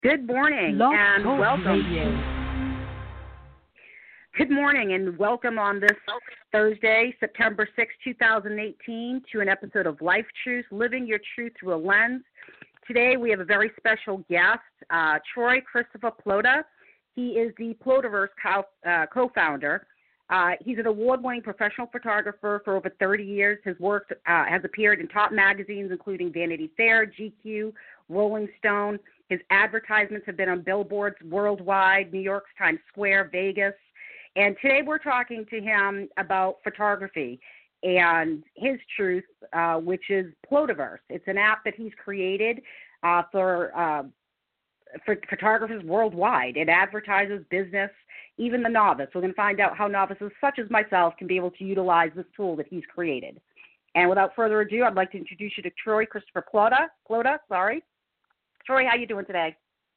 Good morning Blog and Talk welcome. Radio. Good morning and welcome on this Thursday, September 6, 2018, to an episode of Life Truth, Living Your Truth Through a Lens. Today we have a very special guest, Troy Christopher Plota. He is the Plotaverse co-founder. He's an award-winning professional photographer for over 30 years. His work has appeared in top magazines including Vanity Fair, GQ, Rolling Stone. His advertisements have been on billboards worldwide, New York's Times Square, Vegas. And today we're talking to him about photography and his truth, which is Plotaverse. It's an app that he's created for photographers worldwide. It advertises business, even the novice. We're going to find out how novices such as myself can be able to utilize this tool that he's created. And without further ado, I'd like to introduce you to Troy Christopher Plota. Troy, how you doing today?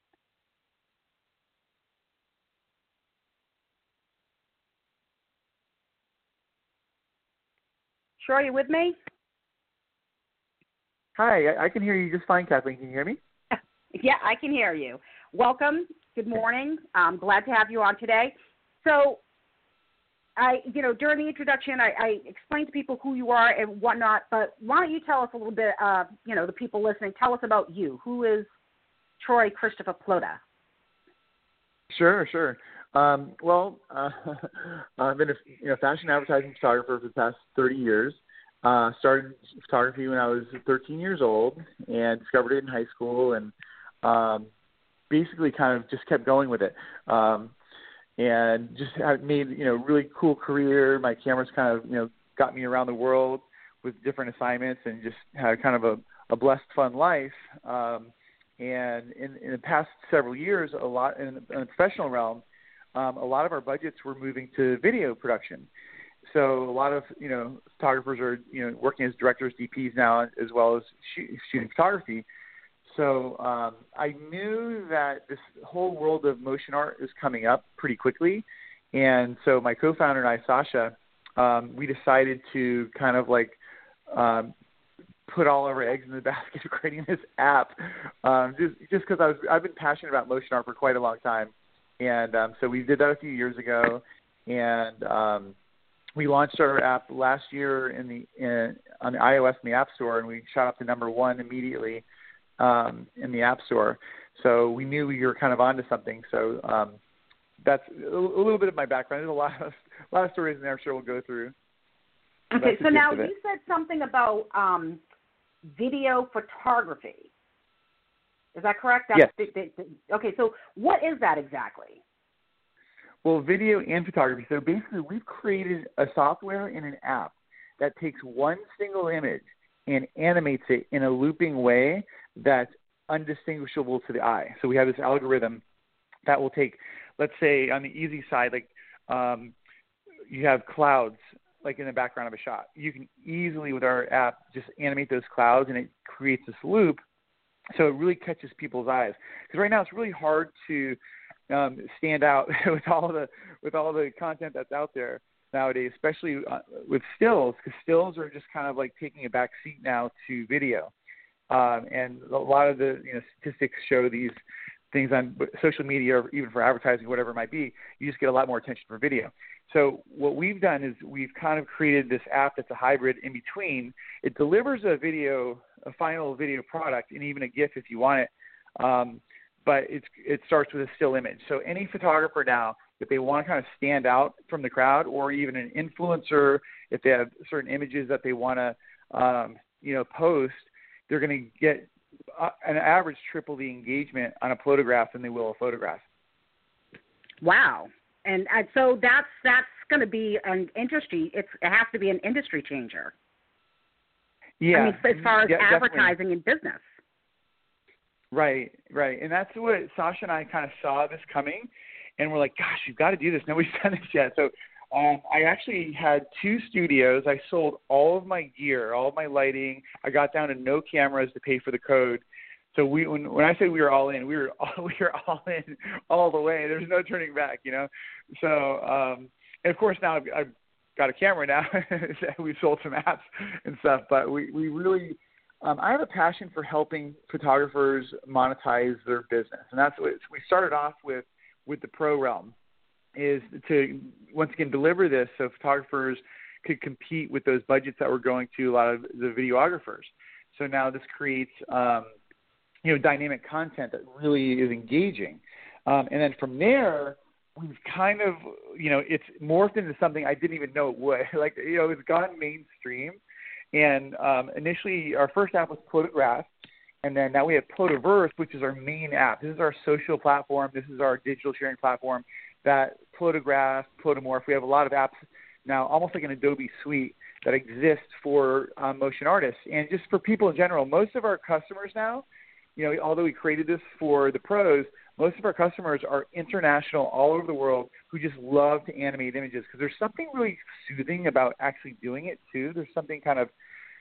Troy, you with me? Hi, I can hear you just fine, Kathleen. Can you hear me? Yeah, I can hear you. Welcome. Good morning. I'm glad to have you on today. So, during the introduction, I explained to people who you are and whatnot, but why don't you tell us a little bit, the people listening, tell us about you. Who is Troy Christopher Plota? Sure. I've been a fashion advertising photographer for the past 30 years. Started photography when I was 13 years old and discovered it in high school and basically kind of just kept going with it. And just have made, really cool career. My cameras kind of, got me around the world with different assignments and just had kind of a blessed, fun life. And in the past several years, a lot in the professional realm, a lot of our budgets were moving to video production. So a lot of, photographers are, working as directors, DPs now, as well as shooting photography. So I knew that this whole world of motion art is coming up pretty quickly. And so my co-founder and I, Sasha, we decided to kind of put all of our eggs in the basket of creating this app, just because I've been passionate about motion art for quite a long time. And so we did that a few years ago, and we launched our app last year on the iOS in the App Store, and we shot up to number one immediately in the App Store. So we knew we were kind of onto something. So that's a little bit of my background. There's a lot of stories in there I'm sure we'll go through. Okay, so now you said something about video photography. Is that correct? Yes. Okay, so what is that exactly? Well, video and photography. So basically, we've created a software and an app that takes one single image and animates it in a looping way that's undistinguishable to the eye. So we have this algorithm that will take, let's say, on the easy side, you have clouds in the background of a shot. You can easily, with our app, just animate those clouds, and it creates this loop. So it really catches people's eyes. Because right now it's really hard to stand out with all the content that's out there nowadays, especially with stills, because stills are just kind of taking a back seat now to video. And a lot of the statistics show these things on social media or even for advertising, whatever it might be, you just get a lot more attention for video. So what we've done is we've kind of created this app that's a hybrid in between. It delivers a final video product, and even a GIF if you want it. But it starts with a still image. So any photographer now, if they want to kind of stand out from the crowd, or even an influencer, if they have certain images that they want to, post, they're going to get an average triple the engagement on a photograph than they will a photograph. Wow. And so that's going to be an industry. It has to be an industry changer. Yeah. I mean, as far as advertising definitely. and business. Right. And that's what Sasha and I kind of saw this coming, and we're like, gosh, you've got to do this. Nobody's done this yet. So I actually had 2 studios. I sold all of my gear, all of my lighting. I got down to no cameras to pay for the code. So when I say we were all in, we were all in all the way. There's no turning back, So and of course now I've got a camera now. We sold some apps and stuff, but we really I have a passion for helping photographers monetize their business, and that's what we started off with the Pro Realm, is to once again deliver this so photographers could compete with those budgets that were going to a lot of the videographers. So now this creates dynamic content that really is engaging, and then from there we've kind of it's morphed into something I didn't even know it would. It's gone mainstream. And initially, our first app was Plotograph, and then now we have Plotaverse, which is our main app. This is our social platform. This is our digital sharing platform. That Plotograph, Plotamorph, we have a lot of apps now, almost like an Adobe suite that exists for motion artists. And just for people in general, most of our customers now, although we created this for the pros, most of our customers are international, all over the world, who just love to animate images because there's something really soothing about actually doing it too. There's something kind of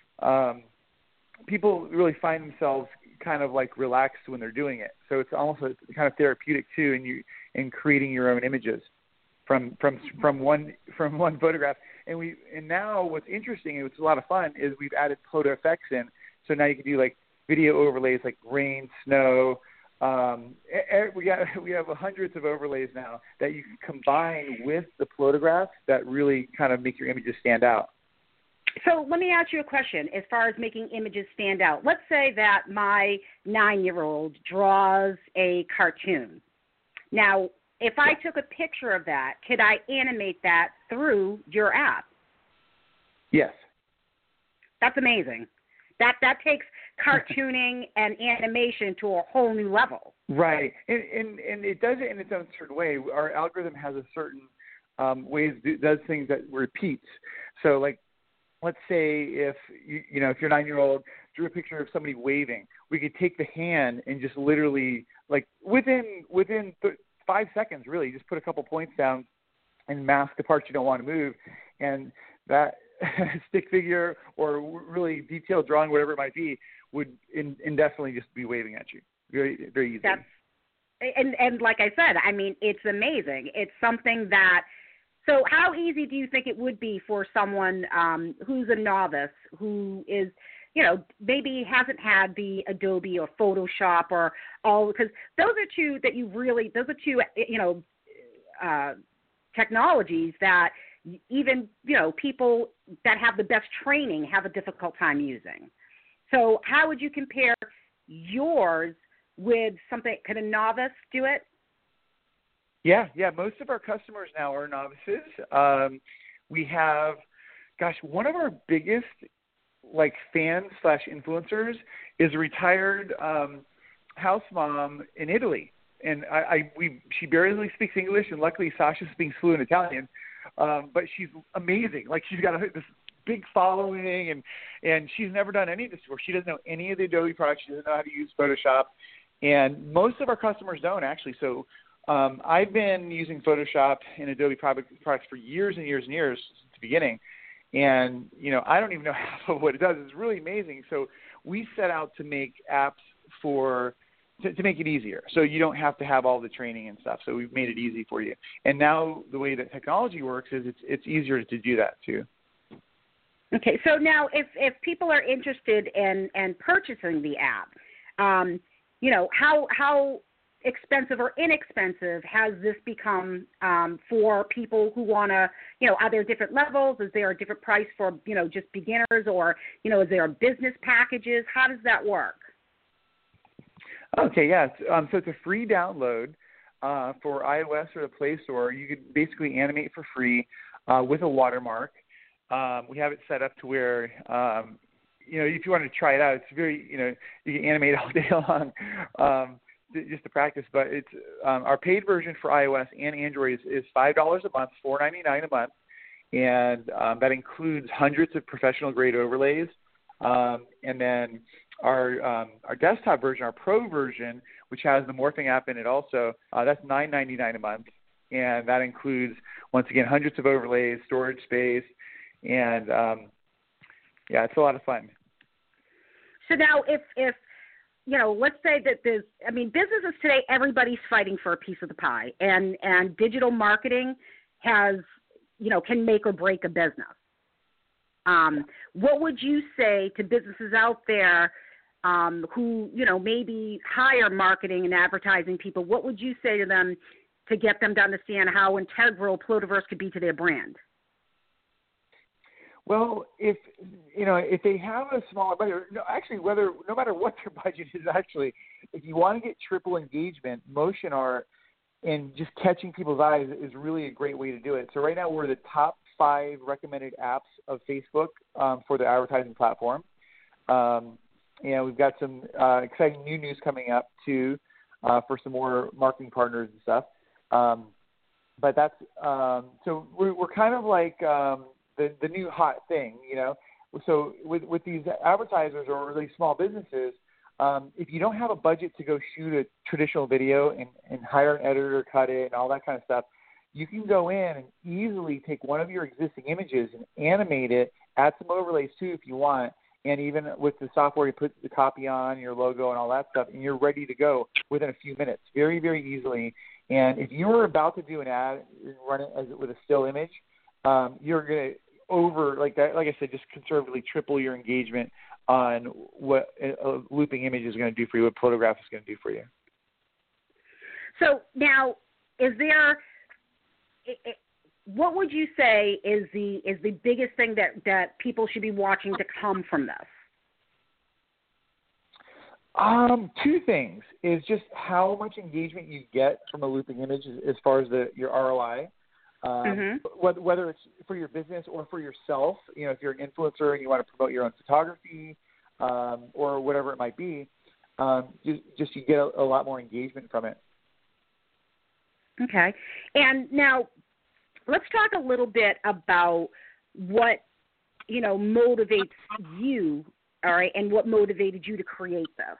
people really find themselves kind of like relaxed when they're doing it. So it's almost kind of therapeutic too, in creating your own images from one photograph. And now what's interesting and what's a lot of fun is we've added Photo Effects in. So now you can do like video overlays like rain, snow. We have hundreds of overlays now that you can combine with the photographs that really kind of make your images stand out. So let me ask you a question as far as making images stand out. Let's say that my 9-year-old draws a cartoon. Now, if I took a picture of that, could I animate that through your app? Yes. That's amazing. That takes cartooning and animation to a whole new level. Right, and it does it in its own certain way. Our algorithm has a certain ways does things that repeats. So, like, let's say if if your 9-year-old drew a picture of somebody waving, we could take the hand and just literally, like, within 5 seconds, really, just put a couple points down and mask the parts you don't want to move, and that stick figure or really detailed drawing, whatever it might be, would indefinitely just be waving at you. Very, very easy. And like I said, I mean, it's amazing. It's something that. So how easy do you think it would be for someone who's a novice, who is, maybe hasn't had the Adobe or Photoshop or all, because those are two technologies that even, people that have the best training have a difficult time using. So how would you compare yours with something? Could a novice do it? Yeah. Most of our customers now are novices. We have, one of our biggest fans/influencers is a retired house mom in Italy, and she barely speaks English, and luckily Sasha speaks fluent Italian. But she's amazing. Like, she's got this big following, and she's never done any of this before. She doesn't know any of the Adobe products. She doesn't know how to use Photoshop, and most of our customers don't actually. So I've been using Photoshop and Adobe products for years and years and years since the beginning, and I don't even know half of what it does. It's really amazing. So we set out to make apps to make it easier, so you don't have to have all the training and stuff. So we've made it easy for you. And now the way that technology works is it's easier to do that too. Okay, so now if people are interested in purchasing the app, how expensive or inexpensive has this become for people who want to, are there different levels? Is there a different price for, just beginners, or, is there business packages? How does that work? Okay, yeah. So it's a free download for iOS or the Play Store. You could basically animate for free with a watermark. We have it set up to where, if you want to try it out, it's very, you can animate all day long just to practice. But it's our paid version for iOS and Android is $5 a month, $4.99 a month, and that includes hundreds of professional grade overlays. And then our desktop version, our Pro version, which has the morphing app in it also, that's $9.99 a month, and that includes, once again, hundreds of overlays, storage space, and it's a lot of fun. So now, if let's say that businesses today, everybody's fighting for a piece of the pie, and digital marketing has, can make or break a business. What would you say to businesses out there who, maybe hire marketing and advertising people? What would you say to them to get them to understand how integral Plotaverse could be to their brand? Well, if they have a smaller budget, no matter what their budget is, actually, if you want to get triple engagement, motion art and just catching people's eyes is really a great way to do it. So right now we're the top 5 recommended apps of Facebook for the advertising platform. We've got some exciting new news coming up too for some more marketing partners and stuff. But that's so we're kind of like the new hot thing, So with these advertisers or really small businesses, if you don't have a budget to go shoot a traditional video and hire an editor, cut it, and all that kind of stuff, you can go in and easily take one of your existing images and animate it, add some overlays too if you want, and even with the software you put the copy on, your logo and all that stuff, and you're ready to go within a few minutes, very, very easily. And if you were about to do an ad and run it with a still image, you're going to like I said, just conservatively triple your engagement on what a looping image is going to do for you, what Plotograph is going to do for you. So now, what would you say is the biggest thing that people should be watching to come from this? 2 things is just how much engagement you get from a looping image as far as your ROI. Whether it's for your business or for yourself, if you're an influencer and you want to promote your own photography or whatever it might be, you get a lot more engagement from it. Okay. And now let's talk a little bit about what, motivates you, all right, and what motivated you to create this.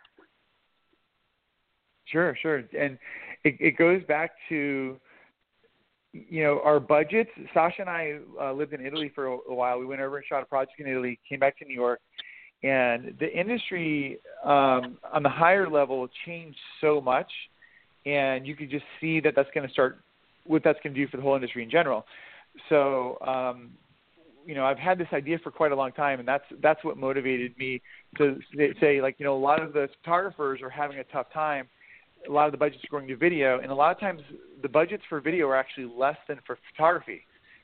Sure. And it goes back to our budgets. Sasha and I lived in Italy for a while. We went over and shot a project in Italy, came back to New York, and the industry on the higher level changed so much, and you could just see that that's going to start what that's going to do for the whole industry in general. So, I've had this idea for quite a long time, and that's what motivated me to say, a lot of the photographers are having a tough time. A lot of the budgets are going to video, and a lot of times the budgets for video are actually less than for photography,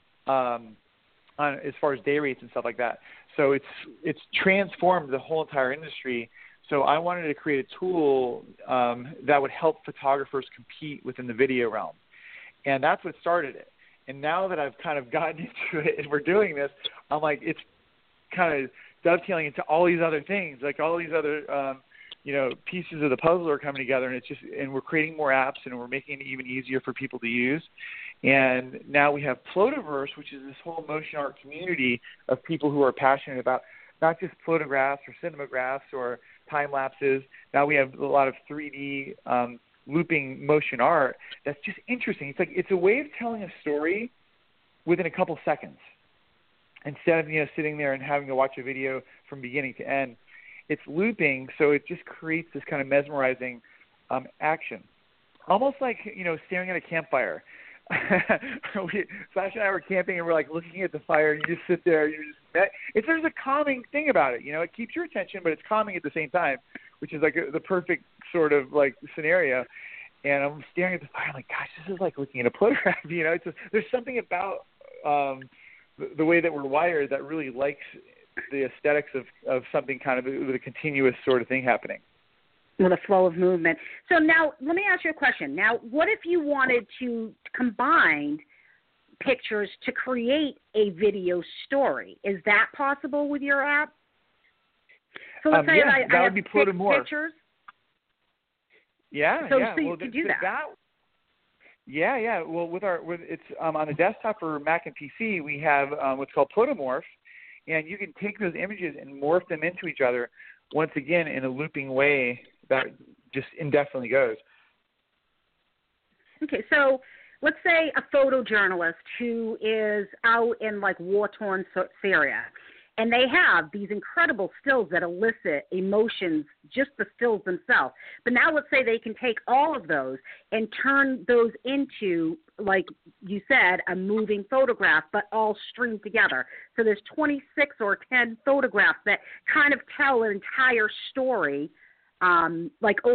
as far as day rates and stuff like that. So it's transformed the whole entire industry. So I wanted to create a tool that would help photographers compete within the video realm, and that's what started it. And now that I've kind of gotten into it and we're doing this, I'm like, it's kind of dovetailing into all these other things, like all these other pieces of the puzzle are coming together, and we're creating more apps, and we're making it even easier for people to use. And now we have Plotaverse, which is this whole motion art community of people who are passionate about not just photographs or cinemagraphs or time lapses. Now we have a lot of 3D looping motion art that's just interesting. It's a way of telling a story within a couple seconds instead of sitting there and having to watch a video from beginning to end. It's looping, so it just creates this kind of mesmerizing action, almost like staring at a campfire. Sasha and I were camping, and we're like looking at the fire, and you just sit there. There's a calming thing about it. It keeps your attention, but it's calming at the same time, which is like the perfect sort of like scenario. And I'm staring at the fire, I'm like, gosh, this is like looking at a photograph. There's something about the way that we're wired that really likes the aesthetics of something kind of with a continuous sort of thing happening. With a flow of movement. So now let me ask you a question. Now, what if you wanted to combine pictures to create a video story? Is that possible with your app? So let's say I have pictures. Yeah, so yeah. So you could do that. Yeah. Well, it's on the desktop for Mac and PC, we have what's called Photomorph, and you can take those images and morph them into each other once again in a looping way that just indefinitely goes. Okay, so let's say a photojournalist who is out in like war-torn Syria, And they have these incredible stills that elicit emotions, just the stills themselves. But now let's say they can take all of those and turn those into, like you said, a moving photograph, but all streamed together. So there's 26 or 10 photographs that kind of tell an entire story, in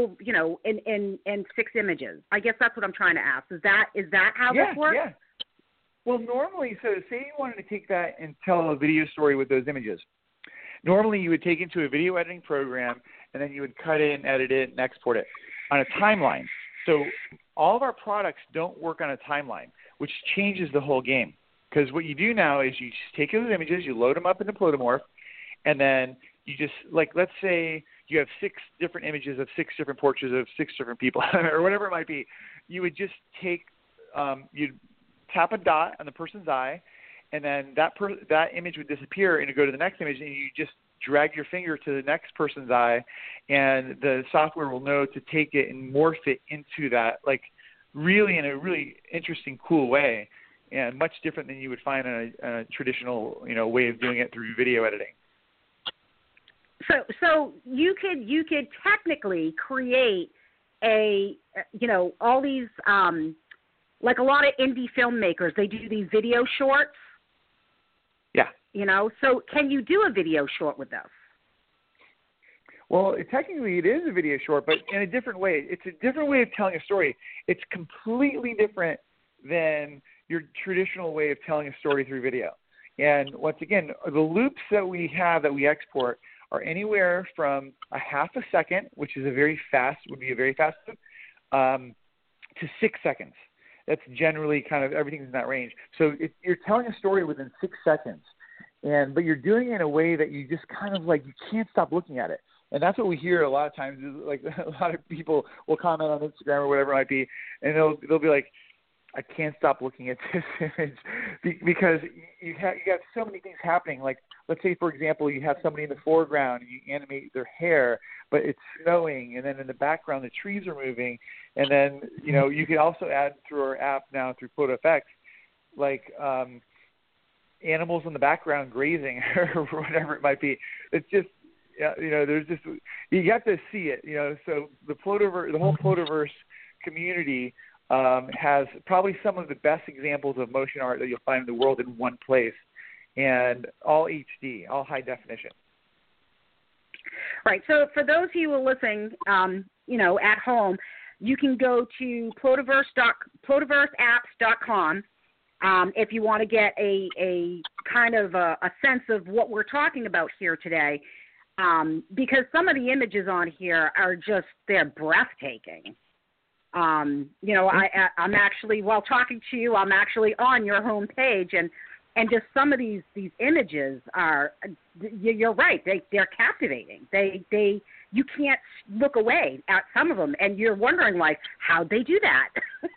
6 images. I guess that's what I'm trying to ask. Is that how this works? Yeah. Well, normally, so say you wanted to take that and tell a video story with those images. Normally, you would take it into a video editing program, and then you would cut it and edit it and export it on a timeline. So all of our products don't work on a timeline, which changes the whole game. Because what you do now is you just take those images, you load them up into Plotamorph, and then you just, like, let's say you have 6 different images of 6 different portraits of 6 different people, or whatever it might be. You would just take, you'd tap a dot on the person's eye, and then that image would disappear, and you go to the next image, and you just drag your finger to the next person's eye, and the software will know to take it and morph it into that, like, really in a really interesting, cool way, and much different than you would find in a traditional, way of doing it through video editing. So you could technically create all these. Like a lot of indie filmmakers, they do these video shorts. Yeah. So can you do a video short with this? Well, technically it is a video short, but in a different way. It's a different way of telling a story. It's completely different than your traditional way of telling a story through video. And once again, the loops that we have that we export are anywhere from a half a second, which is would be a very fast loop, to 6 seconds. That's generally kind of everything's in that range. So you're telling a story within 6 seconds, but you're doing it in a way that you just kind of like you can't stop looking at it. And that's what we hear a lot of times. Is like a lot of people will comment on Instagram or whatever it might be, and they'll be like, I can't stop looking at this image because you got so many things happening. Like, let's say, for example, you have somebody in the foreground and you animate their hair, but it's snowing, and then in the background the trees are moving, and then you can also add through our app now through PhotoFX, like animals in the background grazing or whatever it might be. It's just there's just you got to see it. So the whole Plotaverse community has probably some of the best examples of motion art that you'll find in the world in one place, and all HD, all high definition. Right. So for those of you who are listening, at home, you can go to plotaverseapps.com if you want to get a kind of a sense of what we're talking about here today, because some of the images on here are they're breathtaking. I'm actually, while talking to you, I'm actually on your home page, and just some of these images are, you're right, they're captivating. You can't look away at some of them, and you're wondering, like, how'd they do that?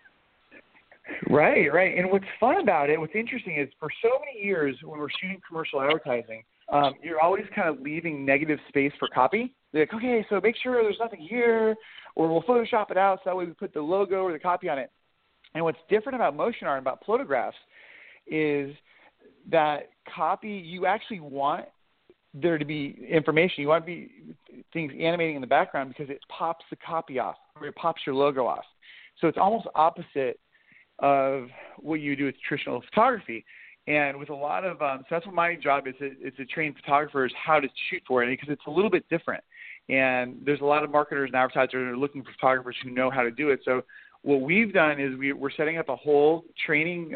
Right. And what's fun about it, what's interesting is for so many years when we're shooting commercial advertising, you're always kind of leaving negative space for copy. They're like, okay, so make sure there's nothing here, or we'll Photoshop it out so that way we put the logo or the copy on it. And what's different about motion art and about photographs is that copy, you actually want there to be information. You want to be things animating in the background because it pops the copy off, or it pops your logo off. So it's almost opposite of what you do with traditional photography. And with a lot of so that's what my job is to train photographers how to shoot for it, because it's a little bit different. And there's a lot of marketers and advertisers that are looking for photographers who know how to do it. So what we've done is we're setting up a whole training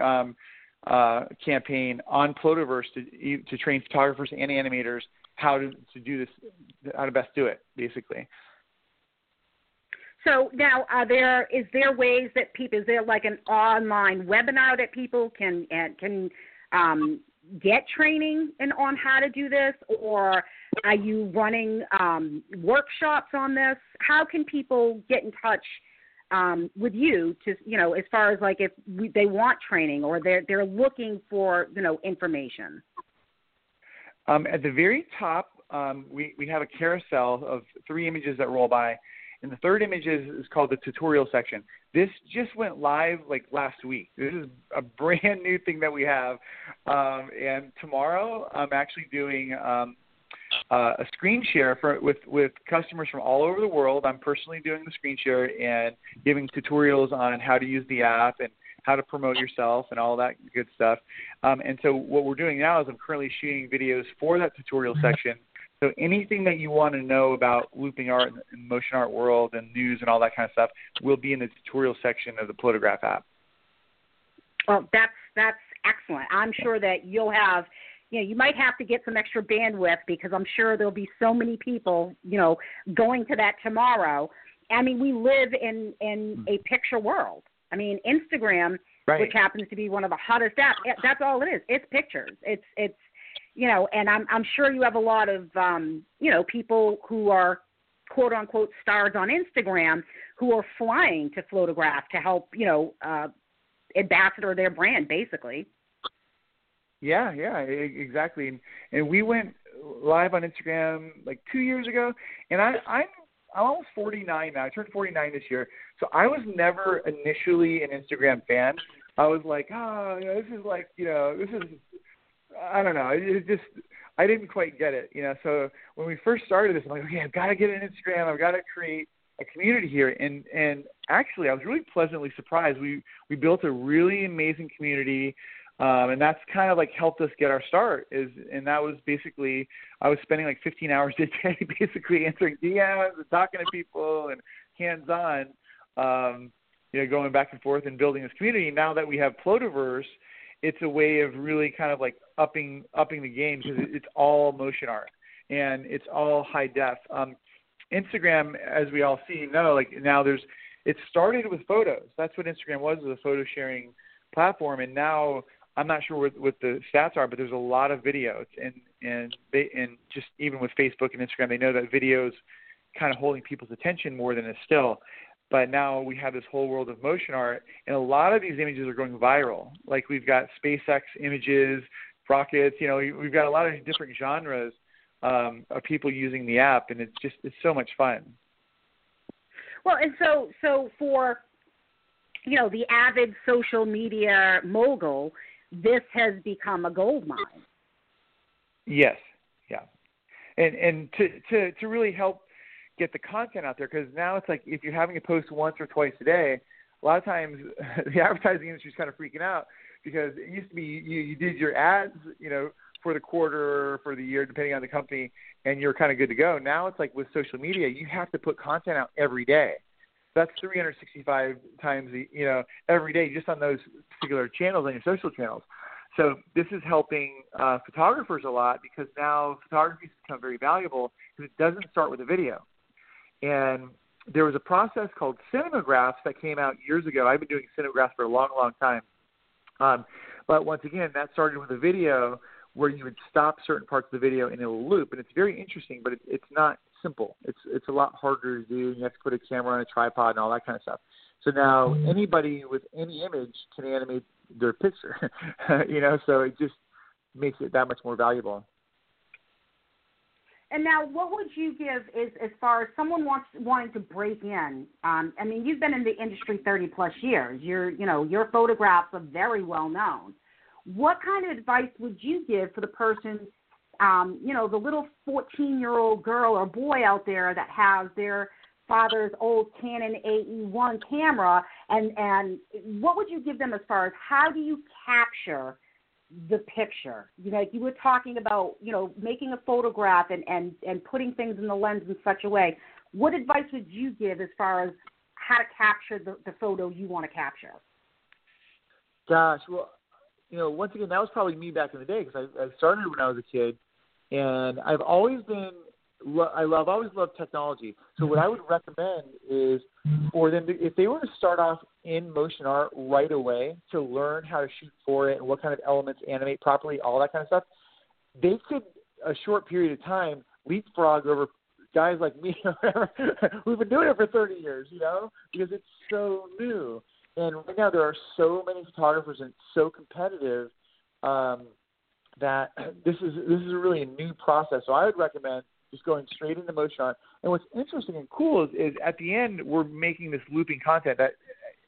campaign on Plotaverse to train photographers and animators how to do this, how to best do it, basically. So now, is there ways that is there like an online webinar that people can get training on how to do this, or are you running workshops on this? How can people get in touch with you to, as far as like if they want training or they're looking for, information? At the very top, we have a carousel of 3 images that roll by. And the third image is called the tutorial section. This just went live like last week. This is a brand new thing that we have. And tomorrow I'm actually doing a screen share with customers from all over the world. I'm personally doing the screen share and giving tutorials on how to use the app and how to promote yourself and all that good stuff. And so what we're doing now is I'm currently shooting videos for that tutorial section. So anything that you want to know about looping art and motion art world and news and all that kind of stuff will be in the tutorial section of the Plotograph app. Well, that's excellent. I'm sure that you'll have, you might have to get some extra bandwidth because I'm sure there'll be so many people, going to that tomorrow. I mean, we live in a picture world. I mean, Instagram, right, which happens to be one of the hottest apps, that's all it is. It's pictures. It's and I'm sure you have a lot of, people who are quote unquote stars on Instagram who are flying to Plotograph to help, ambassador their brand, basically. Yeah, exactly. And we went live on Instagram like 2 years ago, and I'm almost 49 now. I turned 49 this year, so I was never initially an Instagram fan. I was like, this is like, this is, I don't know. It just, I didn't quite get it, So when we first started this, I'm like, okay, I've got to get an Instagram. I've got to create a community here. And actually, I was really pleasantly surprised. We built a really amazing community, and that's kind of like helped us get our start. And that was basically, I was spending like 15 hours a day basically answering DMs and talking to people and hands-on, going back and forth and building this community. Now that we have Plotiverse, it's a way of really kind of like upping the game because it's all motion art and it's all high def. Instagram, as we all see, like now it started with photos. That's what Instagram was a photo sharing platform. And now I'm not sure what the stats are, but there's a lot of videos and just even with Facebook and Instagram, they know that video's kind of holding people's attention more than a still. But now we have this whole world of motion art, and a lot of these images are going viral. Like we've got SpaceX images, rockets, we've got a lot of different genres of people using the app, and it's so much fun. Well, and so for, the avid social media mogul, this has become a gold mine. Yes, yeah. And to really help get the content out there, because now it's like if you're having to post once or twice a day, a lot of times the advertising industry is kind of freaking out because it used to be you did your ads, for the quarter or for the year, depending on the company, and you're kind of good to go. Now it's like with social media, you have to put content out every day. That's 365 times, every day just on those particular channels, on your social channels. So this is helping photographers a lot because now photography has become very valuable because it doesn't start with a video. And there was a process called cinemagraphs that came out years ago. I've been doing cinemagraphs for a long, long time. But once again, that started with a video where you would stop certain parts of the video and it'll loop. And it's very interesting, but it's not simple. It's a lot harder to do. You have to put a camera on a tripod and all that kind of stuff. So now anybody with any image can animate their picture, so it just makes it that much more valuable. And now, what would you give as far as someone wanting to break in? I mean, you've been in the industry 30 plus years. Your photographs are very well known. What kind of advice would you give for the person, the little 14-year-old girl or boy out there that has their father's old Canon AE1 camera, and what would you give them as far as how do you capture the picture? Like you were talking about, making a photograph and putting things in the lens in such a way. What advice would you give as far as how to capture the photo you want to capture? Gosh, well, once again, that was probably me back in the day because I started when I was a kid, and I've always been always loved technology. So what I would recommend is for them to, if they were to start off in motion art right away to learn how to shoot for it and what kind of elements animate properly, all that kind of stuff, they could, a short period of time, leapfrog over guys like me or whatever who've been doing it for 30 years, because it's so new. And right now there are so many photographers and it's so competitive that this is really a new process. So I would recommend just going straight into motion art. And what's interesting and cool is at the end we're making this looping content that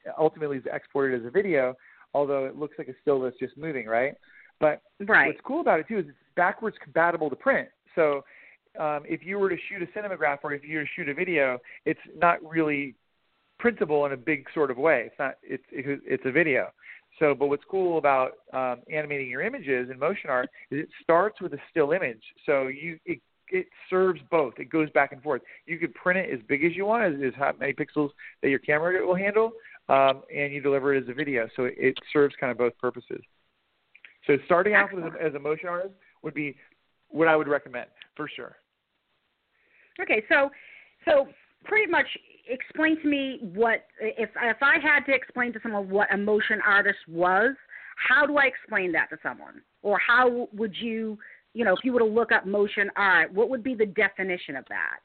ultimately is exported as a video, although it looks like a still that's just moving, right? But what's cool about it, too, is it's backwards compatible to print. So if you were to shoot a cinematograph or if you were to shoot a video, it's not really printable in a big sort of way. It's a video. So, but what's cool about animating your images in motion art is it starts with a still image. So it serves both. It goes back and forth. You could print it as big as you want, as how many pixels that your camera will handle, and you deliver it as a video. So it serves kind of both purposes. So starting off as a motion artist would be what I would recommend, for sure. Okay, so pretty much explain to me what, if I had to explain to someone what a motion artist was, how do I explain that to someone? Or how would you, if you were to look up motion art, what would be the definition of that?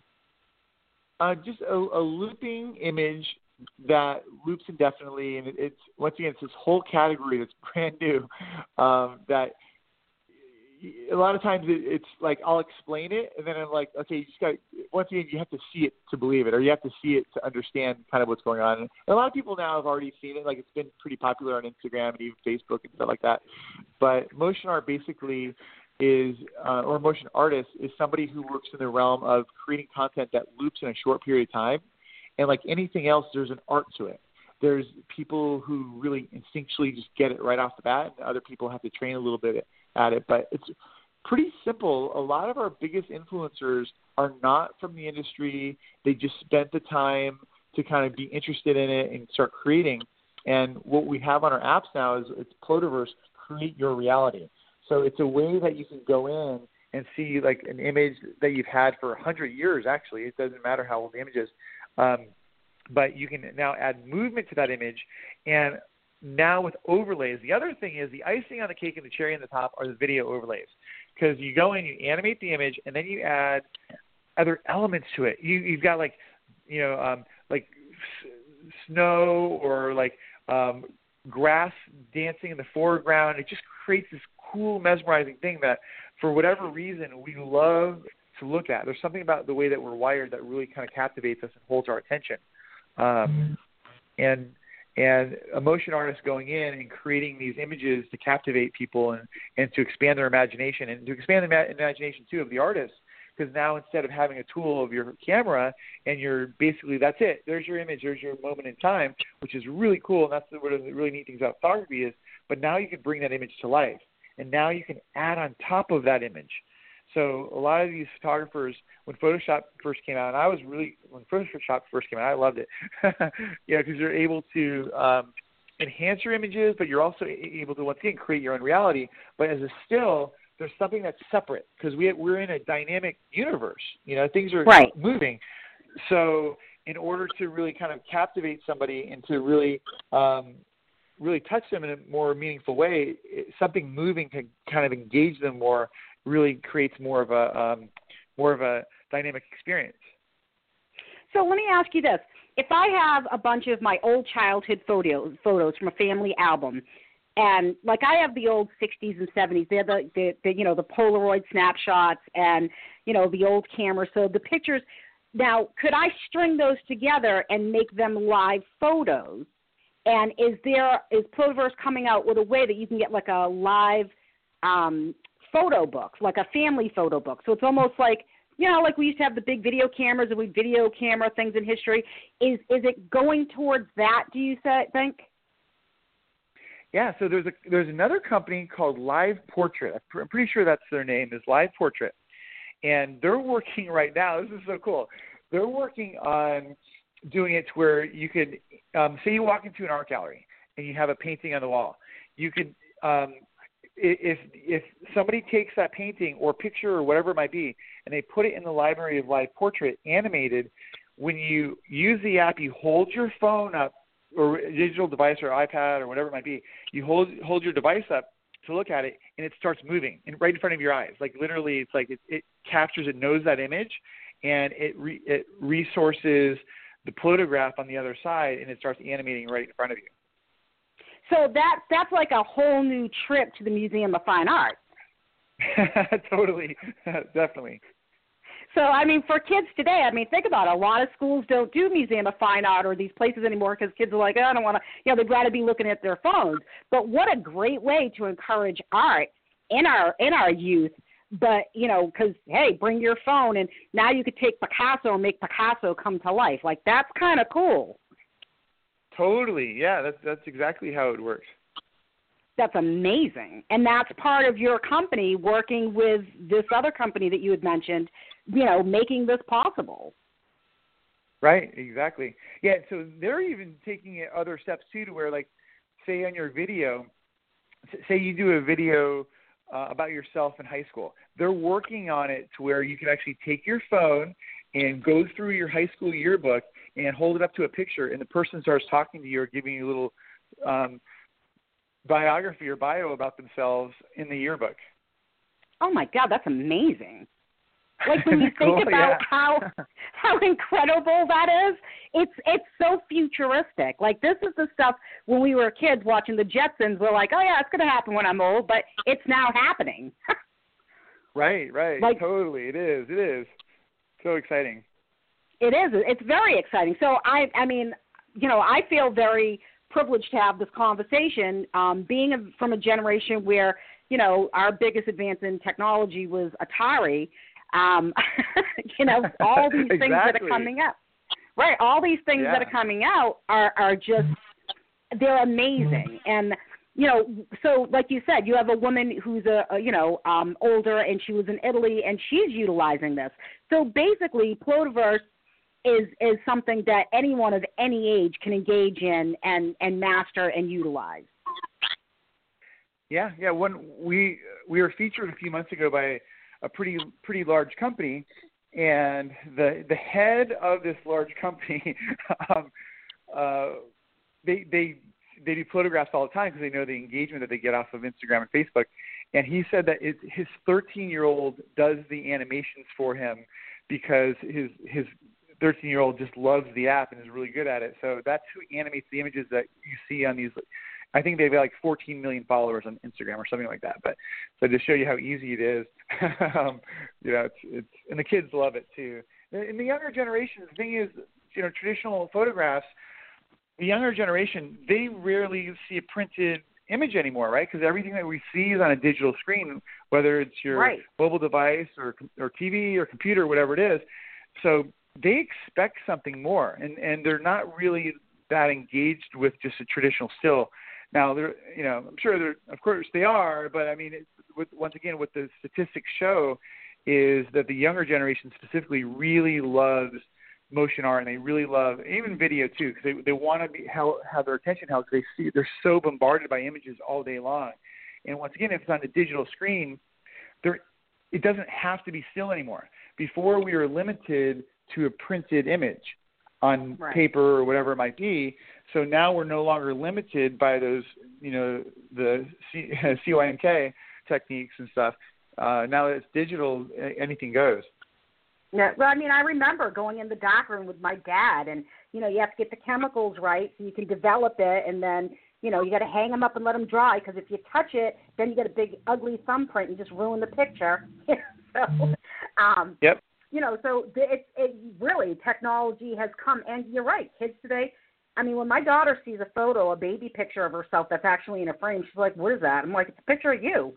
Just a looping image that loops indefinitely, and it's once again, it's this whole category that's brand new, that a lot of times it's like I'll explain it, and then I'm like, okay, you just got, once again, you have to see it to believe it, or you have to see it to understand kind of what's going on. And a lot of people now have already seen it, like it's been pretty popular on Instagram and even Facebook and stuff like that. But motion art basically is, or motion artist is somebody who works in the realm of creating content that loops in a short period of time. And like anything else, there's an art to it. There's people who really instinctually just get it right off the bat, and other people have to train a little bit at it. But it's pretty simple. A lot of our biggest influencers are not from the industry. They just spent the time to kind of be interested in it and start creating. And what we have on our apps now is it's Plotaverse, Create Your Reality. So it's a way that you can go in and see like an image that you've had for 100 years, actually. It doesn't matter how old the image is. But you can now add movement to that image, and now with overlays. The other thing is the icing on the cake and the cherry on the top are the video overlays, because you go in, you animate the image, and then you add other elements to it. You've got like snow or like grass dancing in the foreground. It just creates this cool, mesmerizing thing that for whatever reason we love to look at. There's something about the way that we're wired that really kind of captivates us and holds our attention. And a motion artist going in and creating these images to captivate people and to expand their imagination, and to expand the imagination too of the artist, because now instead of having a tool of your camera and you're basically, that's it, there's your image, there's your moment in time, which is really cool, and that's one of the really neat things about photography is, but now you can bring that image to life, and now you can add on top of that image. So a lot of these photographers, when Photoshop first came out, and when Photoshop first came out, I loved it. Because you're able to enhance your images, but you're also able to, once again, create your own reality. But as a still, there's something that's separate, because we're in a dynamic universe. Things are moving. So in order to really kind of captivate somebody and to really touch them in a more meaningful way, something moving can kind of engage them more, really creates more of a dynamic experience. So let me ask you this. If I have a bunch of my old childhood photos from a family album, and like I have the old 60s and 70s, they're the Polaroid snapshots and, the old camera. So the pictures, now could I string those together and make them live photos? And is Plotaverse coming out with a way that you can get like a live photo book, like a family photo book? So it's almost like, like we used to have the big video cameras and we video camera things in history. Is it going towards that, do you think? Yeah, so there's another company called Live Portrait. I'm pretty sure that's their name, is Live Portrait. And they're working right now, this is so cool, they're working on doing it to where you could, say you walk into an art gallery and you have a painting on the wall. You could, if somebody takes that painting or picture or whatever it might be, and they put it in the library of Live Portrait animated, when you use the app, you hold your phone up, or a digital device or iPad or whatever it might be, you hold your device up to look at it, and it starts moving right in front of your eyes. Like literally, it's like it captures, it knows that image, and it resources the Plotograph on the other side, and it starts animating right in front of you. So that's like a whole new trip to the Museum of Fine Art. Totally, definitely. So, I mean, for kids today, I mean, think about it. A lot of schools don't do Museum of Fine Art or these places anymore because kids are like, oh, I don't want to, they'd rather be looking at their phones. But what a great way to encourage art in our youth. But, because, hey, bring your phone, and now you could take Picasso and make Picasso come to life. Like, that's kind of cool. Totally. Yeah, that's exactly how it works. That's amazing. And that's part of your company working with this other company that you had mentioned, making this possible. Right, exactly. Yeah, so they're even taking it other steps too, to where, like, say on your video, say you do a video about yourself in high school. They're working on it to where you can actually take your phone and go through your high school yearbook and hold it up to a picture, and the person starts talking to you or giving you a little biography or bio about themselves in the yearbook. Oh my God, that's amazing. Like when you cool, think about yeah. how incredible that is, it's so futuristic. Like this is the stuff when we were kids watching the Jetsons, we're like, oh yeah, it's going to happen when I'm old, but it's now happening. Right. Like, totally. It is. So exciting. It is. It's very exciting. So I mean, I feel very privileged to have this conversation, being from a generation where, our biggest advance in technology was Atari. All these things that are coming up. Right. All these things that are coming out are just, they're amazing. And, so like you said, you have a woman who's older, and she was in Italy, and she's utilizing this. So basically, Plotaverse is something that anyone of any age can engage in and master and utilize. Yeah. When we were featured a few months ago by a pretty large company, and the head of this large company, they do photographs all the time because they know the engagement that they get off of Instagram and Facebook. And he said that his 13-year-old does the animations for him because his 13-year-old just loves the app and is really good at it. So that's who animates the images that you see on these. I think they've got like 14 million followers on Instagram or something like that. But so to show you how easy it is, it's and the kids love it too. In the younger generation, the thing is, traditional photographs, the younger generation, they rarely see a printed image anymore, right? Because everything that we see is on a digital screen, whether it's your mobile device or TV or computer, whatever it is. So they expect something more, and they're not really that engaged with just a traditional still. Now, I'm sure of course they are, but I mean, once again, what the statistics show is that the younger generation specifically really loves motion art, and they really love even video too, because they want to have their attention held, because they're so bombarded by images all day long. And once again, if it's on the digital screen, it doesn't have to be still anymore. Before, we were limited to a printed image on paper or whatever it might be. So now we're no longer limited by those, the CYMK techniques and stuff. Now that it's digital, anything goes. Yeah, well, I mean, I remember going in the darkroom with my dad, and, you have to get the chemicals right so you can develop it, and then, you got to hang them up and let them dry, because if you touch it, then you get a big, ugly thumbprint and just ruin the picture. So, yep. So it really, technology has come, and you're right, kids today, I mean, when my daughter sees a baby picture of herself that's actually in a frame, she's like, what is that? I'm like, it's a picture of you.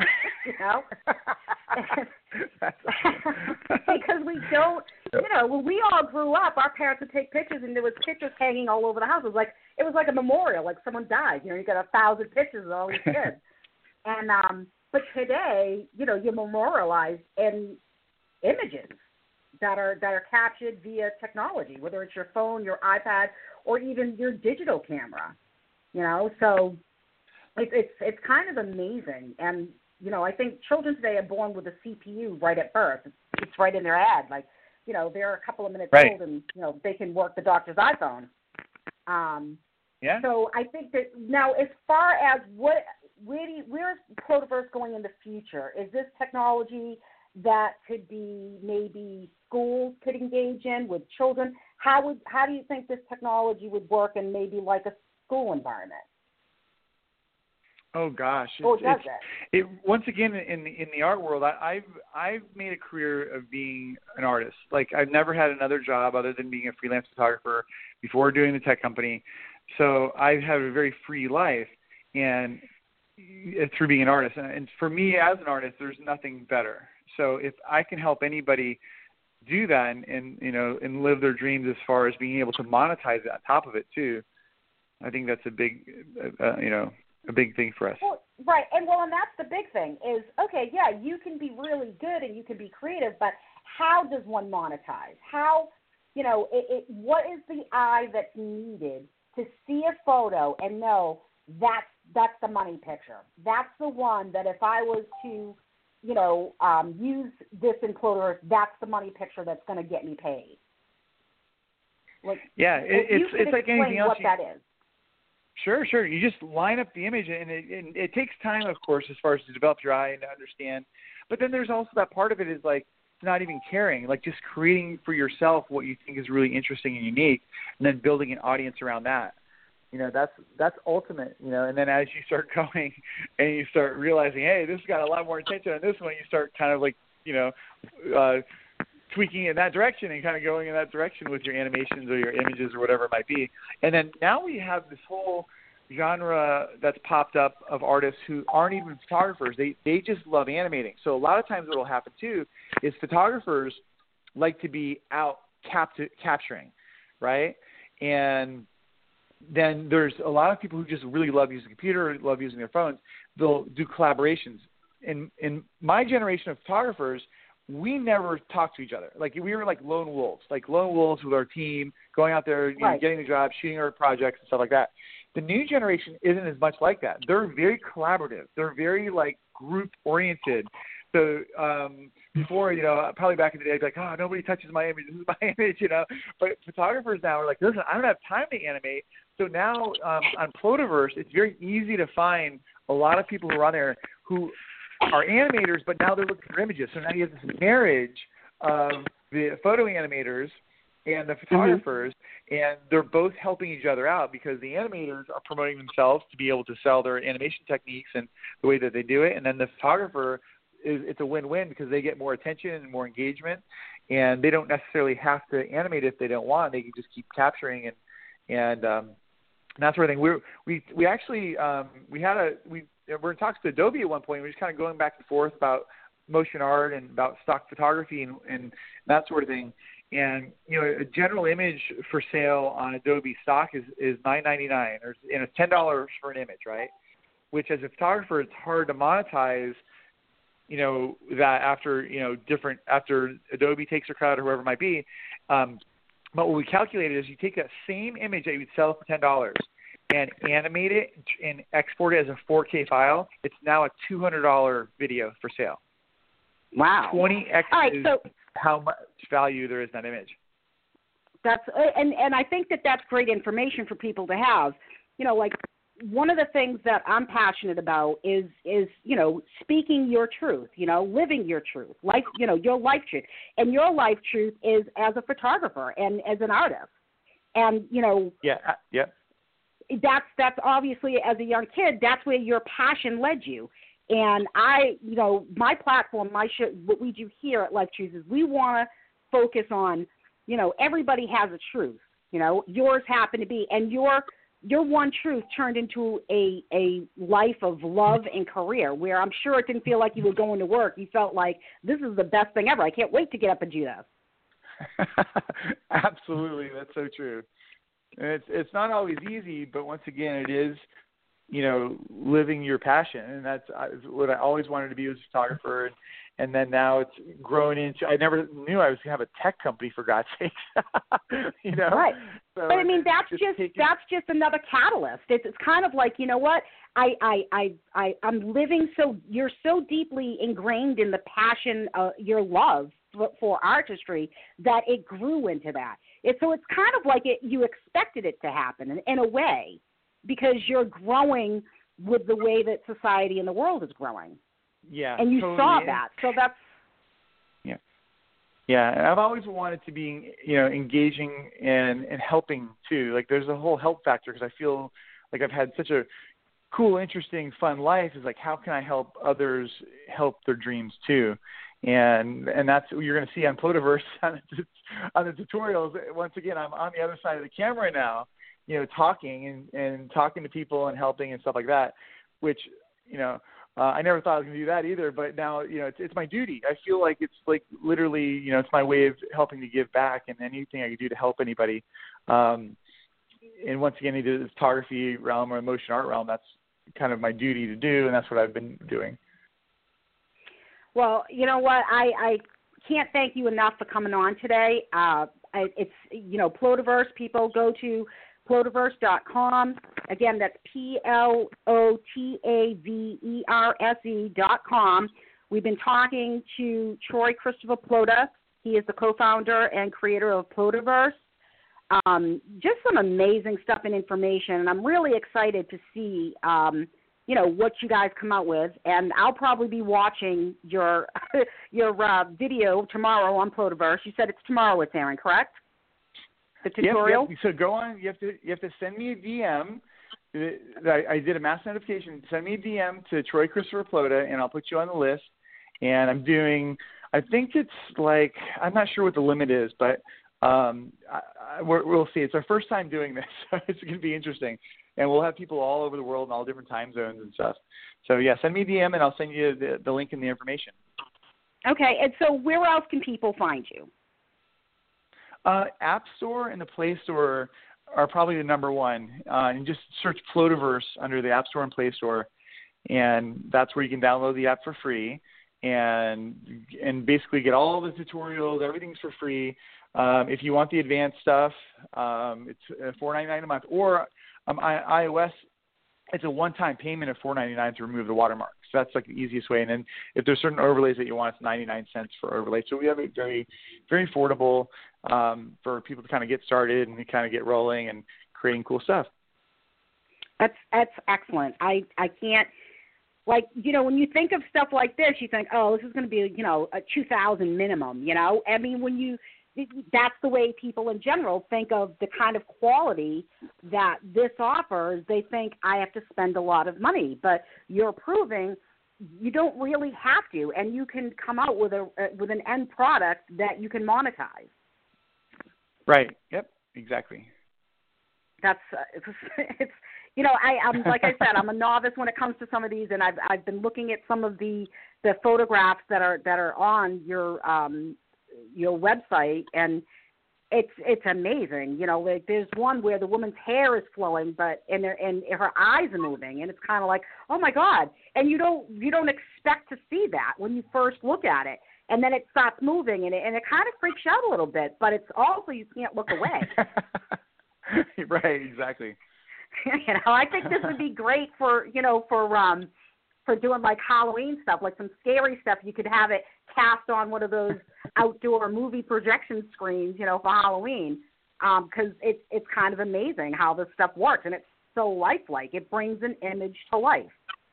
Because we don't, when we all grew up, our parents would take pictures, and there was pictures hanging all over the house. It was like a memorial, like someone died. You got 1,000 pictures of all these kids. And but today, you memorialize in images that are captured via technology, whether it's your phone, your iPad, or even your digital camera. So it's kind of amazing. And I think children today are born with a CPU right at birth. It's right in their head. Like, they're a couple of minutes old, and they can work the doctor's iPhone. So I think that now, as far as where's Plotaverse going in the future? Is this technology that could be maybe schools could engage in with children? How do you think this technology would work in maybe like a school environment? Oh gosh, Or does it? Once again in the art world, I've made a career of being an artist. Like I've never had another job other than being a freelance photographer before doing the tech company. So I've had a very free life, and through being an artist. And for me as an artist, there's nothing better. So if I can help anybody do that and live their dreams as far as being able to monetize it on top of it too, I think that's a big a big thing for us. Well, right, and that's the big thing is, okay, yeah, you can be really good and you can be creative, but how does one monetize? How, what is the eye that's needed to see a photo and know that's the money picture? That's the one that if I was to, use this in Cloververse, that's the money picture that's going to get me paid. Like, yeah, it's like anything else. What that is. Sure. You just line up the image, and it takes time, of course, as far as to develop your eye and to understand. But then there's also that part of it is like not even caring, like just creating for yourself what you think is really interesting and unique, and then building an audience around that. That's ultimate. And then as you start going and you start realizing, hey, this has got a lot more attention on this one, you start kind of like tweaking in that direction and kind of going in that direction with your animations or your images or whatever it might be. And then now we have this whole genre that's popped up of artists who aren't even photographers. They just love animating. So a lot of times what will happen too is photographers like to be out capturing, right? And then there's a lot of people who just really love using the computer, love using their phones. They'll do collaborations. In my generation of photographers, we never talked to each other. Like we were like lone wolves with our team, going out there, right, getting the job, shooting our projects and stuff like that. The new generation isn't as much like that. They're very collaborative. They're very like group oriented. So before, probably back in the day, I'd be like, oh, nobody touches my image. This is my image, But photographers now are like, listen, I don't have time to animate. So now on Plotaverse, it's very easy to find a lot of people who are on there who are animators, but now they're looking for images. So now you have this marriage of the photo animators and the photographers, and they're both helping each other out because the animators are promoting themselves to be able to sell their animation techniques and the way that they do it, and then the photographer it's a win-win because they get more attention and more engagement, and they don't necessarily have to animate if they don't want. They can just keep capturing and that sort of thing. We actually we're in talks to Adobe at one point. We're just kind of going back and forth about motion art and about stock photography and that sort of thing. And a general image for sale on Adobe stock is $9.99, and it's $10 for an image, right? Which as a photographer, it's hard to monetize. That after after Adobe takes their crowd or whoever it might be. But what we calculated is you take that same image that you would sell for $10 and animate it and export it as a 4K file. It's now a $200 video for sale. Wow. 20x right, is so how much value there is in that image. That's and I think that's great information for people to have. Like one of the things that I'm passionate about is speaking your truth, living your truth, your life truth. And your life truth is as a photographer and as an artist. And, Yeah. That's obviously as a young kid, that's where your passion led you. And my platform, my show, what we do here at Life Truth is we want to focus on, everybody has a truth, yours happen to be, and your one truth turned into a life of love and career where I'm sure it didn't feel like you were going to work. You felt like this is the best thing ever. I can't wait to get up and do this. Absolutely. That's so true. And it's not always easy, but once again, it is, living your passion. And that's what I always wanted to be as a photographer. And then now it's grown into, I never knew I was going to have a tech company, for God's sake. Right. So, but I mean, that's just another catalyst. It's kind of like, what? I'm living you're so deeply ingrained in the passion, your love for artistry that it grew into that. So it's kind of like you expected it to happen in a way because you're growing with the way that society and the world is growing. Yeah, and you totally. saw that, so that's yeah. And I've always wanted to be, engaging and helping too. Like there's a whole help factor because I feel like I've had such a cool, interesting, fun life is like, how can I help others help their dreams too? And that's what you're going to see on Plotaverse on the tutorials. Once again, I'm on the other side of the camera now, talking and talking to people and helping and stuff like that, which, I never thought I was going to do that either, but now, it's my duty. I feel like it's like literally, it's my way of helping to give back, and anything I can do to help anybody. And once again, either the photography realm or the motion art realm, that's kind of my duty to do, and that's what I've been doing. Well, you know what? I can't thank you enough for coming on today. It's, Plotaverse. People go to Plotaverse.com. Again, that's PLOTAVERSE.com. We've been talking to Troy Christopher Plota. He is the co-founder and creator of Plotaverse. Just some amazing stuff and information, and I'm really excited to see, what you guys come out with. And I'll probably be watching your video tomorrow on Plotaverse. You said it's tomorrow it's airing, correct? The tutorial? Yep. So go on. You have to send me a DM. I did a mass notification. Send me a DM to Troy Christopher Plota, and I'll put you on the list. And I'm doing, I think it's like, I'm not sure what the limit is, but we'll see. It's our first time doing this, so it's going to be interesting. And we'll have people all over the world in all different time zones and stuff. So, yeah, send me a DM, and I'll send you the link and the information. Okay. And so where else can people find you? App Store and the Play Store are probably the number one. And just search Plotaverse under the App Store and Play Store, and that's where you can download the app for free and basically get all the tutorials. Everything's for free. If you want the advanced stuff, it's $4.99 a month. Or iOS, it's a one-time payment of $4.99 to remove the watermark. So that's like the easiest way. And then if there's certain overlays that you want, it's 99 cents for overlay. So we have it very, very affordable for people to kind of get started and kind of get rolling and creating cool stuff. That's excellent. I can't, when you think of stuff like this, you think, oh, this is going to be, a 2,000 minimum, I mean, that's the way people in general think of the kind of quality that this offers. They think I have to spend a lot of money, but you're proving you don't really have to, and you can come out with an end product that you can monetize. Right. Yep. Exactly. That's it's. I'm like I said, I'm a novice when it comes to some of these, and I've been looking at some of the photographs that are on your website, and it's amazing. There's one where the woman's hair is flowing, and her eyes are moving, and it's kind of like, oh my God! And you don't expect to see that when you first look at it, and then it starts moving, and it kind of freaks you out a little bit. But it's also you can't look away. Right. Exactly. I think this would be great for doing like Halloween stuff, like some scary stuff. You could have it cast on one of those outdoor movie projection screens, for Halloween, because it's kind of amazing how this stuff works, and it's so lifelike. It brings an image to life.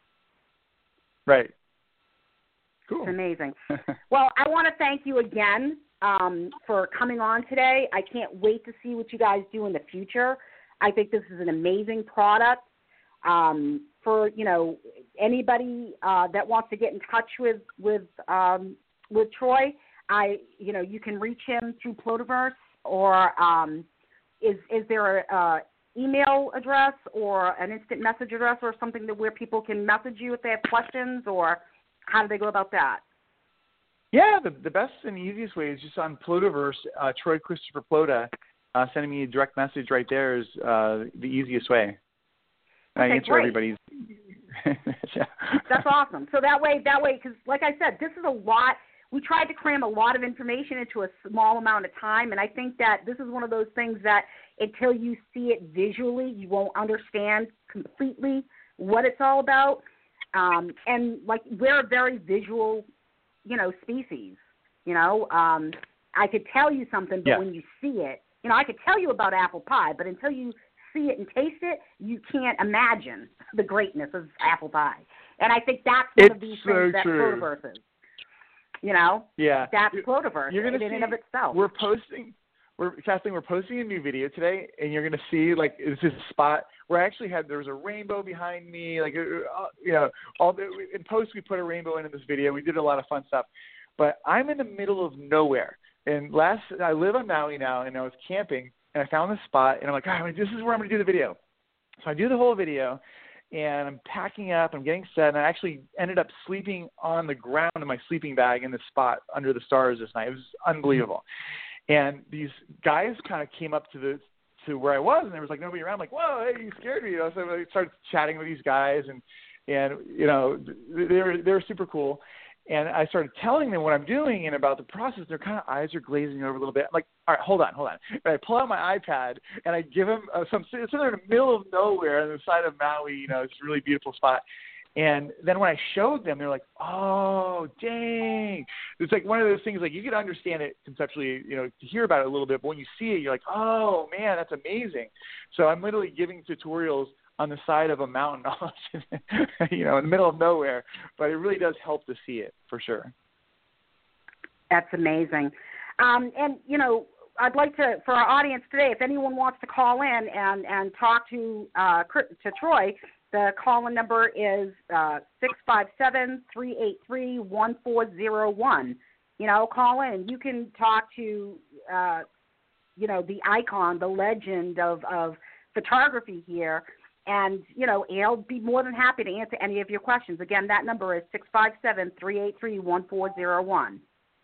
Right. Cool. It's amazing. Well, I want to thank you again for coming on today. I can't wait to see what you guys do in the future. I think this is an amazing product. For anybody that wants to get in touch with Troy, you can reach him through Plotaverse, or is there a email address or an instant message address or something where people can message you if they have questions, or how do they go about that? Yeah, the best and easiest way is just on Plotaverse, Troy Christopher Plota. Sending me a direct message right there is the easiest way. Okay, I answer great. everybody's. Yeah. That's awesome. So that way, because like I said, this is a lot. We tried to cram a lot of information into a small amount of time, and I think that this is one of those things that until you see it visually, you won't understand completely what it's all about. And like, we're a very visual, species. I could tell you something, but when you see it, I could tell you about apple pie, but until you see it and taste it, you can't imagine the greatness of apple pie. And I think that's one of these things that Plotaverse is. Yeah. That's Plotaverse in and of itself. We're posting Kathleen, we're posting a new video today, and you're going to see, like, it's this spot where I actually there was a rainbow behind me. Like, in post, we put a rainbow in this video. We did a lot of fun stuff. But I'm in the middle of nowhere. And I live on Maui now, and I was camping, and I found this spot, and I'm like, this is where I'm going to do the video. So I do the whole video, and I'm packing up, I'm getting set, and I actually ended up sleeping on the ground in my sleeping bag in this spot under the stars this night. It was unbelievable. And these guys kind of came up to where I was, and there was like nobody around. I'm like, whoa, hey, you scared me. So I started chatting with these guys, and they were super cool. And I started telling them what I'm doing and about the process. Their kind of eyes are glazing over a little bit. I'm like, all right, hold on. And I pull out my iPad, and I give them it's in the middle of nowhere on the side of Maui. It's a really beautiful spot. And then when I showed them, they're like, oh, dang. It's like one of those things, like you can understand it conceptually, to hear about it a little bit. But when you see it, you're like, oh, man, that's amazing. So I'm literally giving tutorials on the side of a mountain, in the middle of nowhere. But it really does help to see it, for sure. That's amazing. And, I'd like to, for our audience today, if anyone wants to call in and talk to Troy, the call-in number is 657-383-1401. Call in. You can talk to, the icon, the legend of photography here. And, I'll be more than happy to answer any of your questions. Again, that number is 657-383-1401.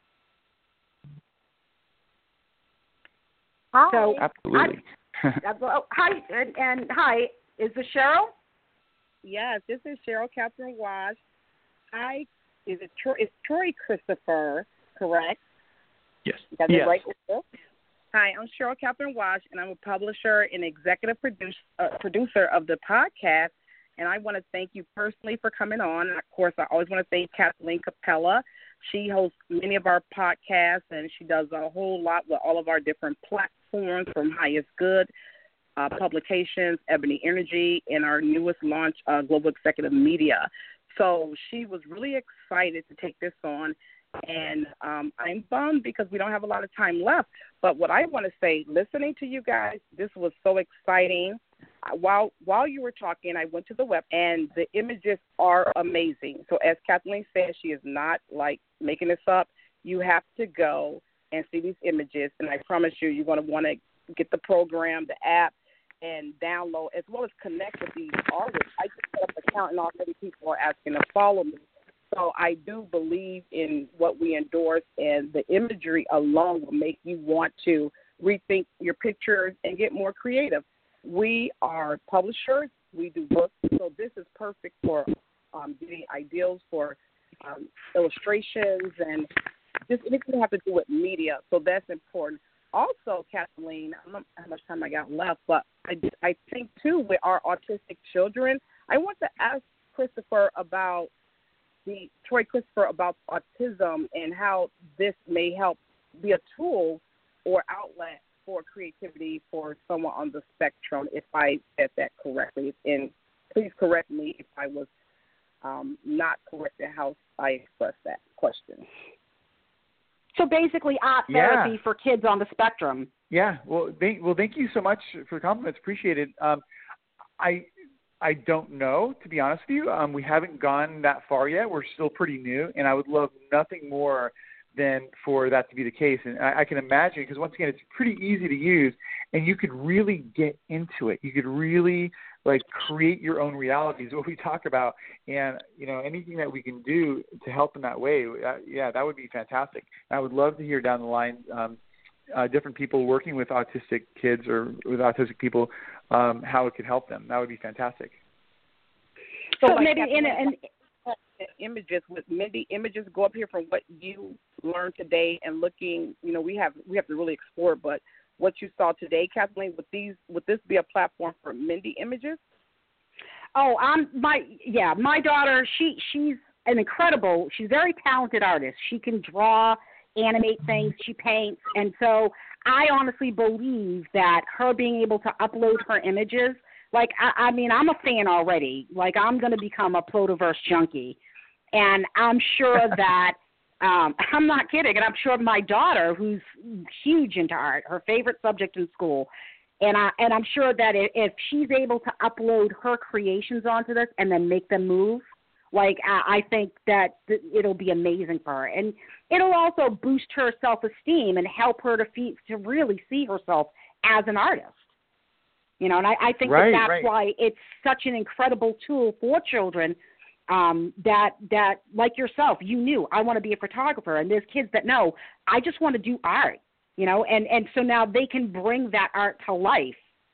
Hi. So, absolutely. Hi, and hi. Is this Cheryl? Yes, this is Cheryl Catherine Wash. It's Troy Christopher, correct? Yes. That's it right? Hi, I'm Cheryl Catherine Wash, and I'm a publisher and executive producer of the podcast. And I want to thank you personally for coming on. And, of course, I always want to thank Kathleen Capella. She hosts many of our podcasts, and she does a whole lot with all of our different platforms, from Highest Good Publications, Ebony Energy, and our newest launch, Global Executive Media. So she was really excited to take this on. And I'm bummed because we don't have a lot of time left. But what I want to say, listening to you guys, this was so exciting. While you were talking, I went to the web, and the images are amazing. So as Kathleen said, she is not like making this up. You have to go and see these images, and I promise you, you're going to want to get the program, the app, and download, as well as connect with these artists. I just set up an account, and already people are asking to follow me. So I do believe in what we endorse, and the imagery alone will make you want to rethink your pictures and get more creative. We are publishers. We do books, so this is perfect for getting ideals for illustrations and just anything that have to do with media. So that's important. Also, Kathleen, I don't know how much time I got left, but I think, too, with our autistic children, I want to ask Troy Christopher about autism and how this may help be a tool or outlet for creativity for someone on the spectrum, if I said that correctly. And please correct me if I was not correct in how I expressed that question. So basically, art therapy for kids on the spectrum. Yeah. Well, thank you so much for the compliments. Appreciate it. I don't know, to be honest with you. We haven't gone that far yet. We're still pretty new, and I would love nothing more than for that to be the case. And I can imagine, because once again, it's pretty easy to use, and you could really get into it. You could really create your own realities, what we talk about, and anything that we can do to help in that way. That would be fantastic. And I would love to hear down the line different people working with autistic kids or with autistic people, how it could help them. That would be fantastic. So maybe images with Mindy, images go up here from what you learned today and looking. We have to really explore, but what you saw today, Kathleen, would this be a platform for Mindy images? Oh, my daughter, she's she's a very talented artist. She can draw, animate things, she paints, and so I honestly believe that her being able to upload her images, I'm a fan already. I'm going to become a Photoverse junkie, and I'm sure that I'm not kidding, and I'm sure my daughter, who's huge into art, her favorite subject in school, and I'm sure that if she's able to upload her creations onto this and then make them move, like I think that it'll be amazing for her, and it'll also boost her self-esteem and help her to really see herself as an artist. You know, and I think that's why it's such an incredible tool for children. That like yourself, you knew I want to be a photographer, and there's kids that know I just want to do art, you know, and so now they can bring that art to life.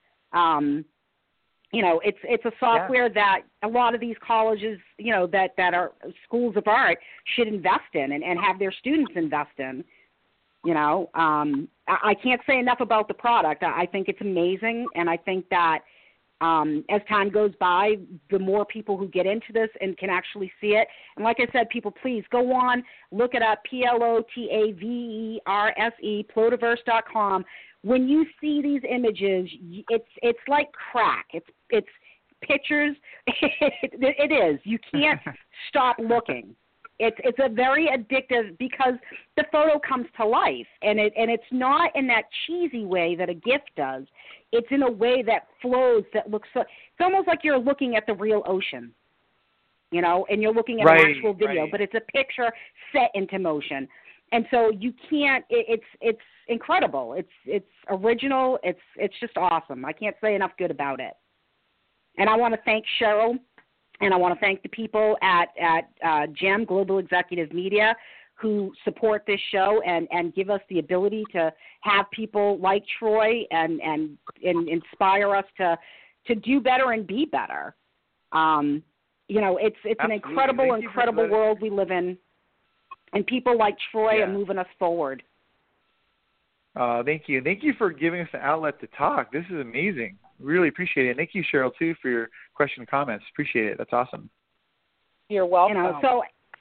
You know, it's a software that a lot of these colleges, you know, that are schools of art should invest in and have their students invest in. You know, I can't say enough about the product. I think it's amazing, and I think that as time goes by, the more people who get into this and can actually see it. And like I said, people, please go on, look it up, PLOTAVERSE, Plotaverse.com. When you see these images, it's like crack. It's pictures. It is. You can't stop looking. It's a very addictive because the photo comes to life, and it's not in that cheesy way that a GIF does. It's in a way that flows, that looks so. It's almost like you're looking at the real ocean, you know, and you're looking at an actual video, but it's a picture set into motion, and so you can't. It's incredible. It's original. It's just awesome. I can't say enough good about it. And I want to thank Cheryl. And I want to thank the people at GEM, Global Executive Media, who support this show and give us the ability to have people like Troy and inspire us to do better and be better. You know, it's an incredible world we live in, and people like Troy are moving us forward. Thank you. Thank you for giving us an outlet to talk. This is amazing. Really appreciate it. And thank you, Cheryl, too, for your question and comments. Appreciate it. That's awesome. You're welcome. You know, so,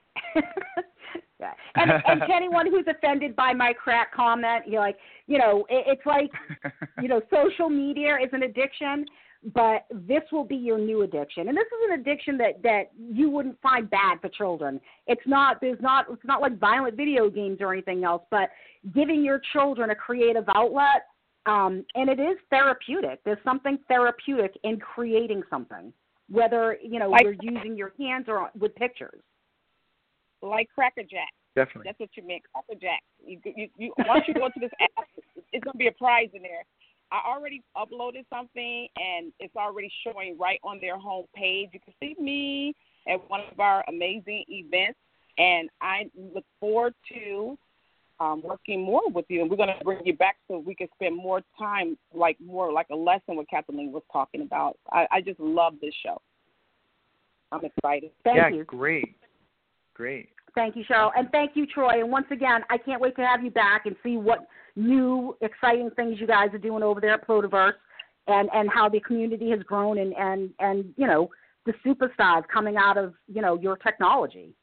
and to anyone who's offended by my crack comment, you're like, you know, it's like, you know, social media is an addiction, but this will be your new addiction. And this is an addiction that you wouldn't find bad for children. It's not like violent video games or anything else, but giving your children a creative outlet. And it is therapeutic. There's something therapeutic in creating something, whether, you know, you're using your hands or with pictures. Like Cracker Jack. Definitely. That's what you meant, Cracker Jack. You once you go to this app, it's going to be a prize in there. I already uploaded something, and it's already showing right on their home page. You can see me at one of our amazing events, and I look forward to working more with you, and we're going to bring you back so we can spend more time, more like a lesson what Kathleen was talking about. I just love this show. I'm excited. Thank you. Great. Thank you, Cheryl, and thank you, Troy. And once again, I can't wait to have you back and see what new exciting things you guys are doing over there at Plotaverse, and how the community has grown, and you know, the superstars coming out of, you know, your technology.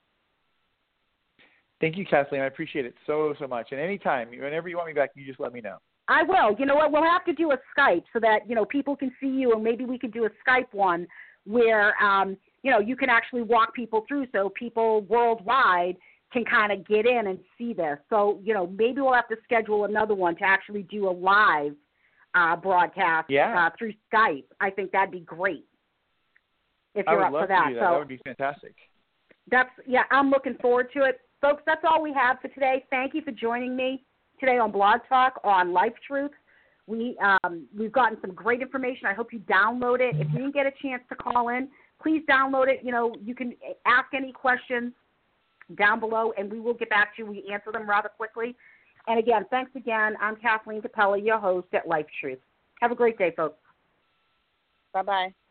Thank you, Kathleen. I appreciate it so much. And anytime, whenever you want me back, you just let me know. I will. You know what? We'll have to do a Skype so that, you know, people can see you, and maybe we could do a Skype one where, you know, you can actually walk people through so people worldwide can kind of get in and see this. So, you know, maybe we'll have to schedule another one to actually do a live broadcast through Skype. I think that'd be great if you're up for that. So that would be fantastic. I'm looking forward to it. Folks, that's all we have for today. Thank you for joining me today on Blog Talk on Life Truth. We've gotten some great information. I hope you download it. If you didn't get a chance to call in, please download it. You know, you can ask any questions down below, and we will get back to you. We answer them rather quickly. And again, thanks again. I'm Kathleen Capella, your host at Life Truth. Have a great day, folks. Bye-bye.